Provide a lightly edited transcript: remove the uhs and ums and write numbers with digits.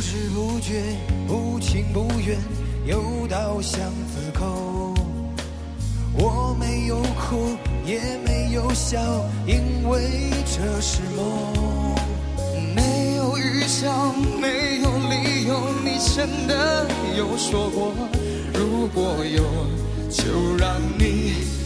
知不觉，不情不愿，又到巷子口。我没有哭，也没有笑，因为这是梦。没有预兆，没有理由，你真的有说过，如果有，就让你